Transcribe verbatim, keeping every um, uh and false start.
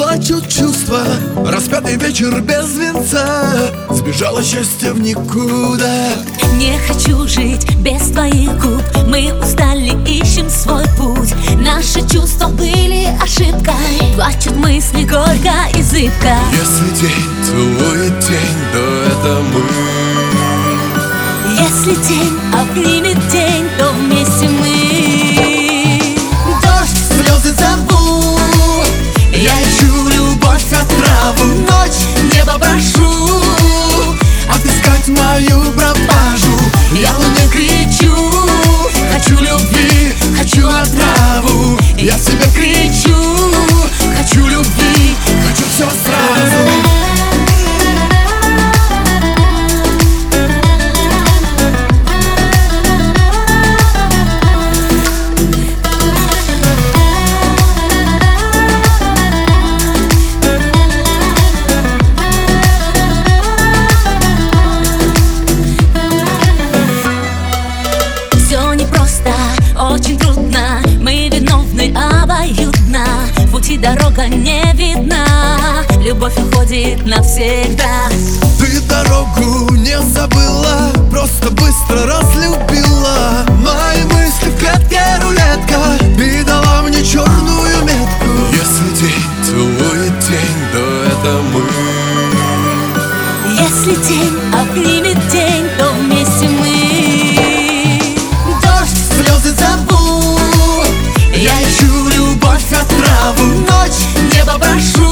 плачут чувства, распятый вечер без венца, сбежало счастье в никуда. Не хочу жить без твоих губ, мы устали, ищем свой путь. Наши чувства были ошибкой, плачут мысли горько и зыбко. Если день целует тень, то это мы. Если тень обнимет день, то вместе мы. Дождь, слезы зову, я ищу любовь, отраву. Ночь, небо прошу отыскать мою пропажу. Я луне кричу, хочу любви, хочу отраву. Я себе кричу, хочу любви, хочу все сразу. Очень трудно, мы виновны обоюдно. В пути дорога не видна, любовь уходит навсегда. Ты дорогу не забыла, просто быстро разлюбила. Мои мысли в клетке рулетка и дала мне черную метку. Если день целует тень, то это мы. Если день обнимет день, то вместе мы. Я ищу любовь, отраву. Ночь, небо прошу